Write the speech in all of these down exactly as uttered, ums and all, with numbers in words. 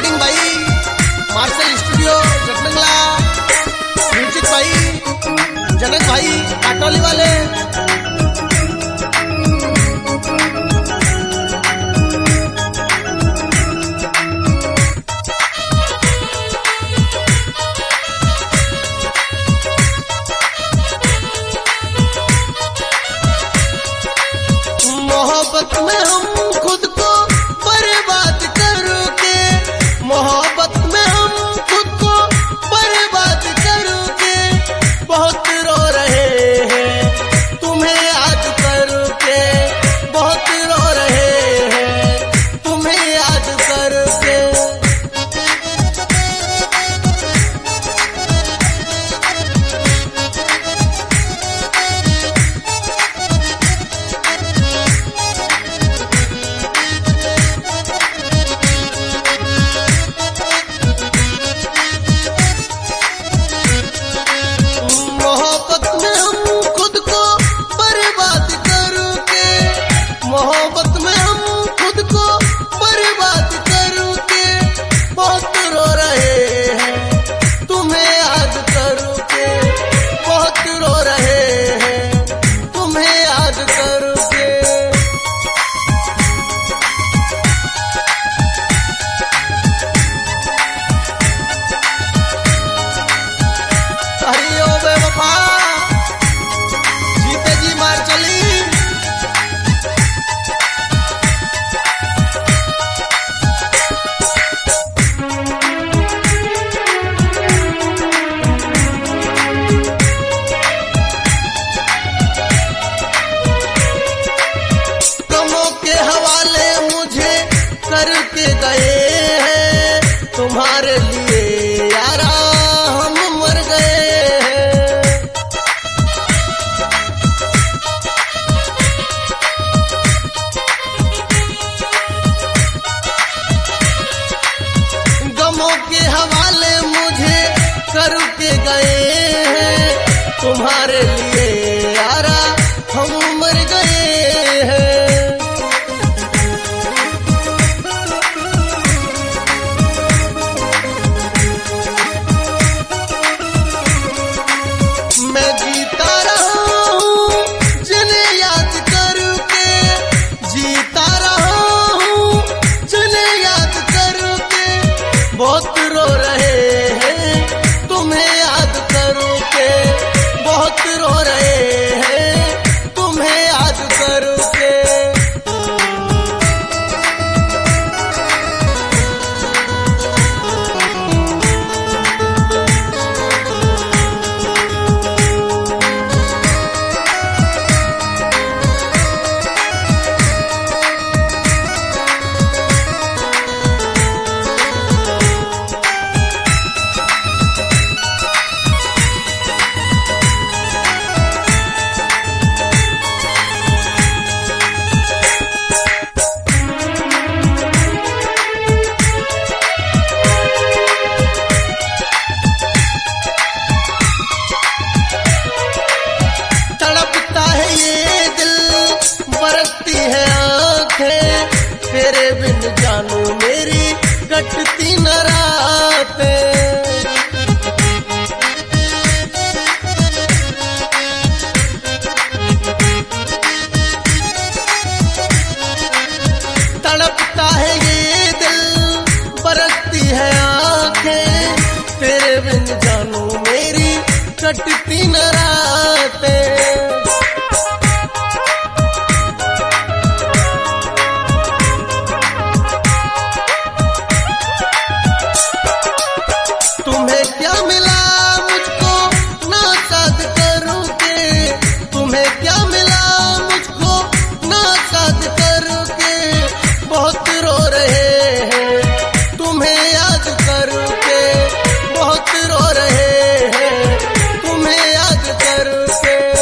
Recording भाई Marshal studio Jatnangla, music भाई जनक भाई काटोली वाले। मोहब्बत में हम खुद को बर्बाद करके, मोहब्बत में हम खुद को बर्बाद करके बहुत रो रहे हैं तुम्हें याद करके, बहुत रो रहे हैं तुम्हें याद करके। मोहब्बत में हम खुद को बर्बाद करके, मोहब्बत में हम खुद को बर्बाद करके बहुत रो रहे हैं तुम्हें याद करके, बहुत रो रहे हैं तुम्हें याद करके। अरे ओ बेवफा जीते जी मार चली। गमों के हवाले मुझे करके गए हैं, तुम्हारे लिए यारा हम मर गए हैं। गमों के हवाले मुझे करके गए हैं, तुम्हारे लिए यारा हम मर गए हैं। मैं जीता रहा हूँ जिन्हें याद करके, जीता रहा हूँ जिन्हें याद करके बहुत रो रहे हैं तुम्हें याद करके, बहुत रो रहे हैं तुम्हें याद करके। तड़पता है ये दिल, बरसती है आंखें, तेरे बिन जानू मेरी कटती न रातें। तड़पता है ये दिल, बरसती है आंखें, तेरे बिन जानू मेरी कटती न रातें। तुम्हें क्या मिला मुझको नासाद करके, तुम्हें क्या मिला मुझको नासाद करके बहुत रो रहे हैं तुम्हें याद करके, बहुत रो रहे हैं तुम्हें याद करके।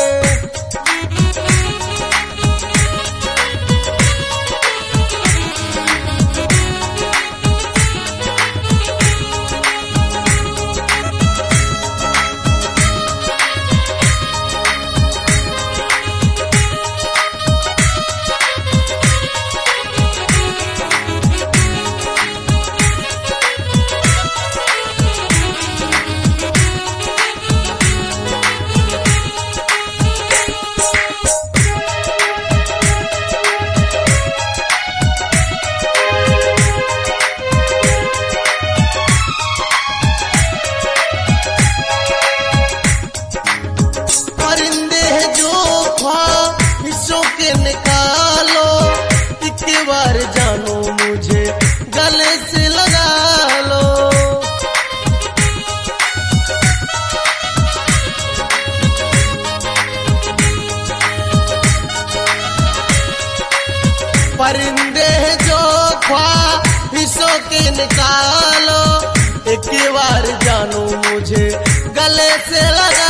लो, एक बार जानू मुझे गले से लगा